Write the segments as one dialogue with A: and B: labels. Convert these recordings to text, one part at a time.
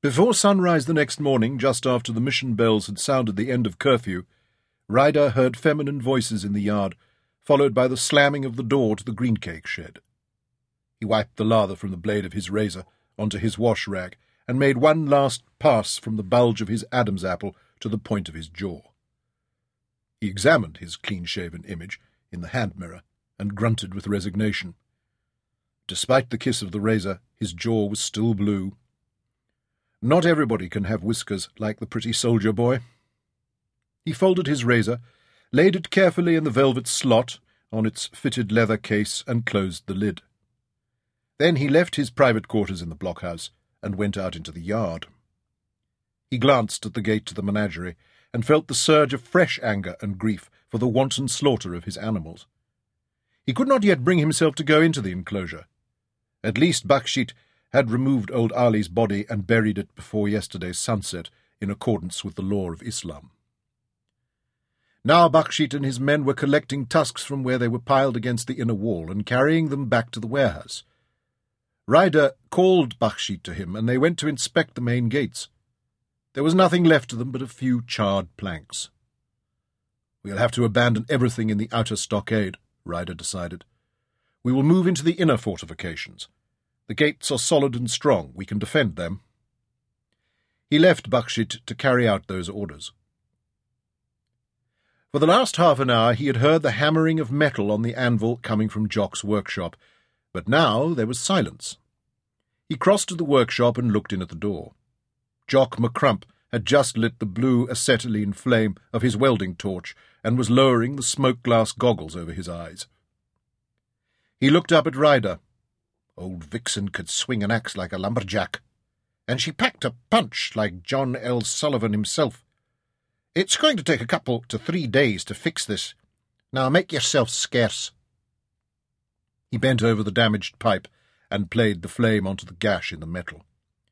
A: Before sunrise the next morning, just after the mission bells had sounded the end of curfew, Ryder heard feminine voices in the yard, followed by the slamming of the door to the green cake shed. He wiped the lather from the blade of his razor onto his wash rag and made one last pass from the bulge of his Adam's apple to the point of his jaw. He examined his clean-shaven image in the hand mirror and grunted with resignation. Despite the kiss of the razor, his jaw was still blue. Not everybody can have whiskers like the pretty soldier boy. He folded his razor, laid it carefully in the velvet slot on its fitted leather case, and closed the lid. Then he left his private quarters in the blockhouse and went out into the yard. He glanced at the gate to the menagerie and felt the surge of fresh anger and grief for the wanton slaughter of his animals. He could not yet bring himself to go into the enclosure. At least Bakshit had removed old Ali's body and buried it before yesterday's sunset, in accordance with the law of Islam. Now Bakshit and his men were collecting tusks from where they were piled against the inner wall and carrying them back to the warehouse. Ryder called Bakshit to him, and they went to inspect the main gates. There was nothing left of them but a few charred planks. "We'll have to abandon everything in the outer stockade," Ryder decided. "We will move into the inner fortifications. The gates are solid and strong. We can defend them." He left Bakshit to carry out those orders. For the last half an hour he had heard the hammering of metal on the anvil coming from Jock's workshop, but now there was silence. He crossed to the workshop and looked in at the door. Jock McCrump had just lit the blue acetylene flame of his welding torch and was lowering the smoke-glass goggles over his eyes. He looked up at Ryder. Old Vixen could swing an axe like a lumberjack, and she packed a punch like John L. Sullivan himself. It's going to take a couple to 3 days to fix this. Now make yourself scarce. He bent over the damaged pipe and played the flame onto the gash in the metal.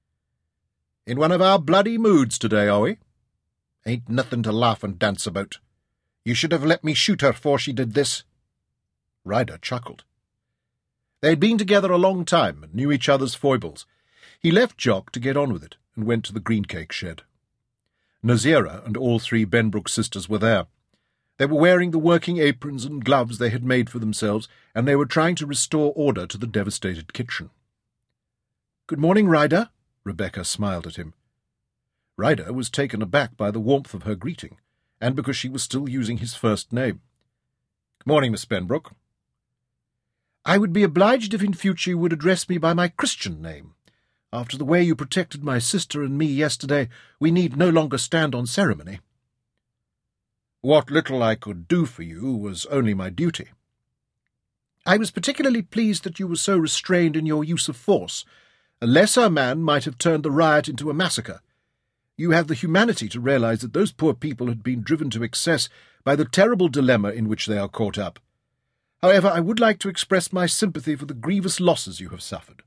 A: "In one of our bloody moods today, are we? Ain't nothing to laugh and dance about. You should have let me shoot her 'fore she did this." Ryder chuckled. They'd been together a long time and knew each other's foibles. He left Jock to get on with it and went to the green cake shed. Nazira and all 3 Benbrook sisters were there. They were wearing the working aprons and gloves they had made for themselves, and they were trying to restore order to the devastated kitchen. "Good morning, Ryder," Rebecca smiled at him. Ryder was taken aback by the warmth of her greeting, and because she was still using his first name. "Good morning, Miss Benbrook." "I would be obliged if in future you would address me by my Christian name. After the way you protected my sister and me yesterday, we need no longer stand on ceremony." "What little I could do for you was only my duty." "I was particularly pleased that you were so restrained in your use of force. A lesser man might have turned the riot into a massacre. You have the humanity to realize that those poor people had been driven to excess by the terrible dilemma in which they are caught up. However, I would like to express my sympathy for the grievous losses you have suffered."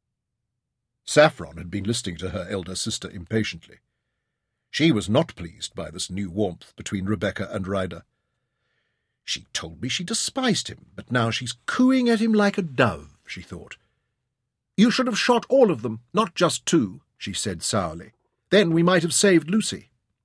A: Saffron had been listening to her elder sister impatiently. She was not pleased by this new warmth between Rebecca and Ryder. "She told me she despised him, but now she's cooing at him like a dove," she thought. "You should have shot all of them, not just 2, she said sourly. "Then we might have saved Lucy."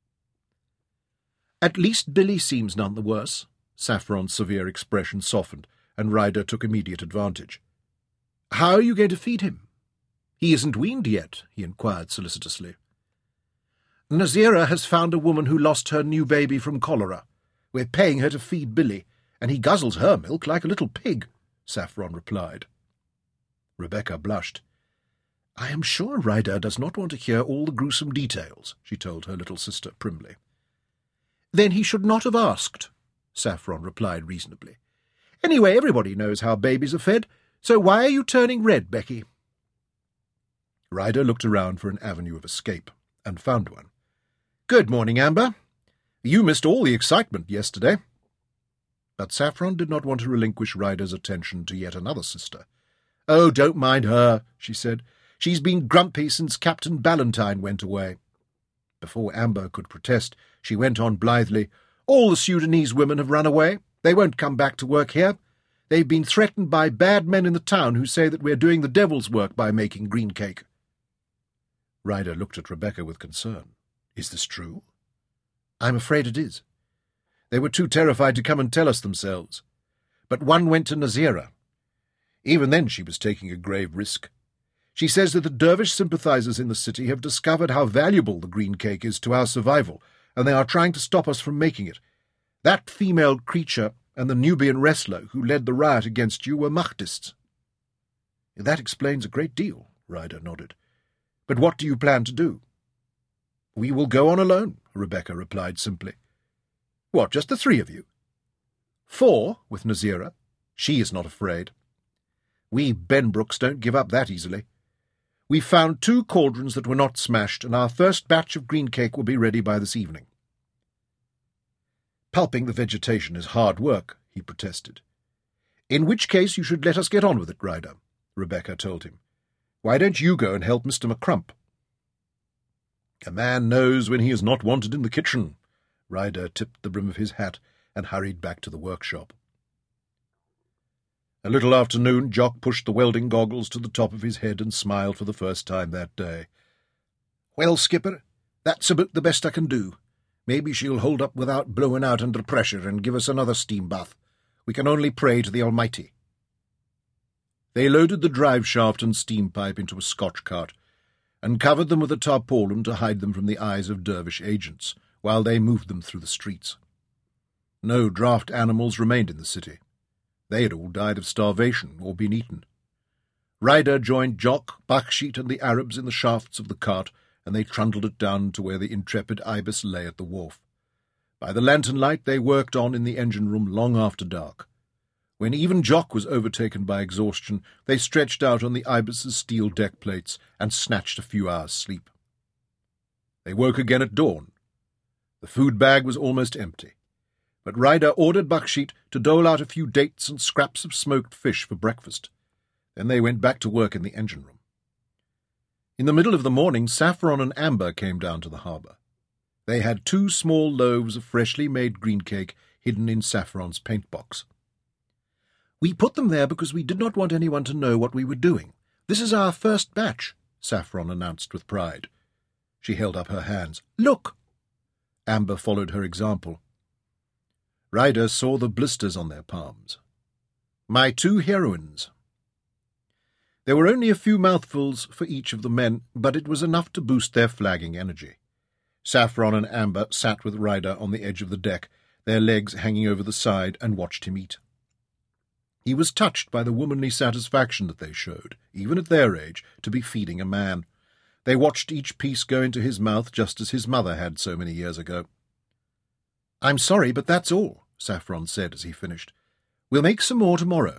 A: "At least Billy seems none the worse." Saffron's severe expression softened, and Ryder took immediate advantage. "How are you going to feed him?" "He isn't weaned yet," he inquired solicitously. "Nazira has found a woman who lost her new baby from cholera. We're paying her to feed Billy, and he guzzles her milk like a little pig," Saffron replied. Rebecca blushed. "I am sure Ryder does not want to hear all the gruesome details," she told her little sister primly. "Then he should not have asked," Saffron replied reasonably. "Anyway, everybody knows how babies are fed, so why are you turning red, Becky?" Ryder looked around for an avenue of escape, and found one. "Good morning, Amber. You missed all the excitement yesterday." But Saffron did not want to relinquish Ryder's attention to yet another sister. "Oh, don't mind her," she said. "She's been grumpy since Captain Ballantyne went away." Before Amber could protest, she went on blithely, "All the Sudanese women have run away. They won't come back to work here. They've been threatened by bad men in the town who say that we're doing the devil's work by making green cake." Ryder looked at Rebecca with concern. "Is this true?" "I'm afraid it is. They were too terrified to come and tell us themselves. But one went to Nazira. Even then she was taking a grave risk. She says that the dervish sympathizers in the city have discovered how valuable the green cake is to our survival, and they are trying to stop us from making it. That female creature and the Nubian wrestler who led the riot against you were Mahdists." "That explains a great deal," Ryder nodded. "But what do you plan to do?" "We will go on alone," Rebecca replied simply. "What, just the three of you?" "4, with Nazira. She is not afraid. We Benbrooks don't give up that easily. We found 2 cauldrons that were not smashed, and our first batch of green cake will be ready by this evening." "Pulping the vegetation is hard work," he protested. "In which case you should let us get on with it, Ryder," Rebecca told him. "Why don't you go and help Mr. McCrump?" "A man knows when he is not wanted in the kitchen." Ryder tipped the brim of his hat and hurried back to the workshop. A little after noon, Jock pushed the welding goggles to the top of his head and smiled for the first time that day. "Well, Skipper, that's about the best I can do. Maybe she'll hold up without blowing out under pressure and give us another steam bath. We can only pray to the Almighty." They loaded the drive shaft and steam pipe into a Scotch cart and covered them with a tarpaulin to hide them from the eyes of dervish agents, while they moved them through the streets. No draft animals remained in the city. They had all died of starvation or been eaten. Ryder joined Jock, Bakhshit, and the Arabs in the shafts of the cart, and they trundled it down to where the intrepid Ibis lay at the wharf. By the lantern light they worked on in the engine-room long after dark. When even Jock was overtaken by exhaustion, they stretched out on the Ibis's steel deck plates and snatched a few hours' sleep. They woke again at dawn. The food bag was almost empty, but Ryder ordered Bakhshit to dole out a few dates and scraps of smoked fish for breakfast. Then they went back to work in the engine-room. In the middle of the morning, Saffron and Amber came down to the harbour. They had 2 small loaves of freshly made green cake hidden in Saffron's paint-box. "We put them there because we did not want anyone to know what we were doing. This is our first batch," Saffron announced with pride. She held up her hands. "Look!" Amber followed her example. Ryder saw the blisters on their palms. "My 2 heroines." There were only a few mouthfuls for each of the men, but it was enough to boost their flagging energy. Saffron and Amber sat with Ryder on the edge of the deck, their legs hanging over the side, and watched him eat. He was touched by the womanly satisfaction that they showed, even at their age, to be feeding a man. They watched each piece go into his mouth just as his mother had so many years ago. "I'm sorry, but that's all," Saffron said as he finished. "We'll make some more tomorrow."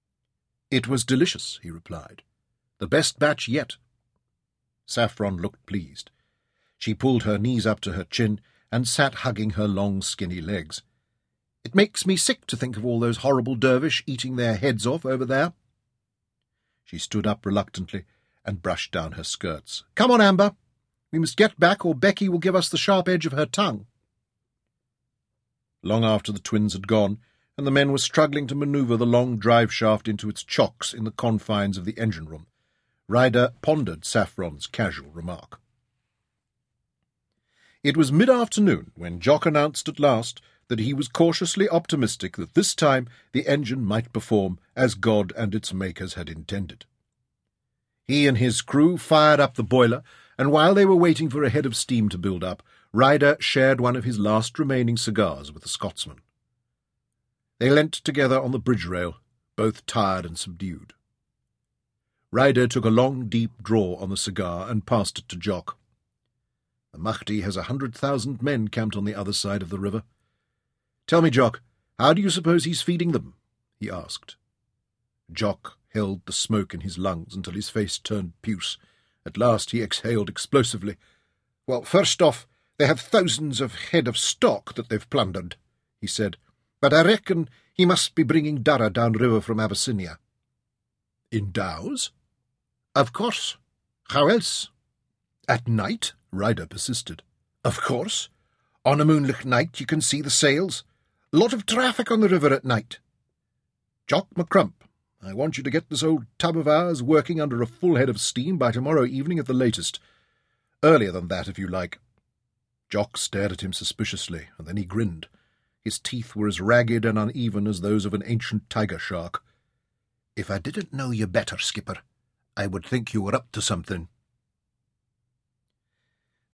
A: "It was delicious," he replied. "The best batch yet." Saffron looked pleased. She pulled her knees up to her chin and sat hugging her long, skinny legs. "It makes me sick to think of all those horrible dervish eating their heads off over there." She stood up reluctantly and brushed down her skirts. "Come on, Amber. We must get back, or Becky will give us the sharp edge of her tongue." Long after the twins had gone, and the men were struggling to manoeuvre the long drive shaft into its chocks in the confines of the engine-room, Ryder pondered Saffron's casual remark. It was mid-afternoon when Jock announced at last that he was cautiously optimistic that this time the engine might perform as God and its makers had intended. He and his crew fired up the boiler, and while they were waiting for a head of steam to build up, Ryder shared one of his last remaining cigars with the Scotsman. They leant together on the bridge rail, both tired and subdued. Ryder took a long, deep draw on the cigar and passed it to Jock. "The Mahdi has 100,000 men camped on the other side of the river. Tell me, Jock, how do you suppose he's feeding them?" he asked. Jock held the smoke in his lungs until his face turned puce. At last he exhaled explosively. "Well, first off, they have thousands of head of stock that they've plundered," he said. "But I reckon he must be bringing durra downriver from Abyssinia." "In dhows?" "Of course. How else?" "At night?" Ryder persisted. "Of course. On a moonlit night you can see the sails. Lot of traffic on the river at night. Jock McCrump, I want you to get this old tub of ours working under a full head of steam by tomorrow evening at the latest. Earlier than that, if you like." Jock stared at him suspiciously, and then he grinned. His teeth were as ragged and uneven as those of an ancient tiger shark. "If I didn't know you better, Skipper, I would think you were up to something."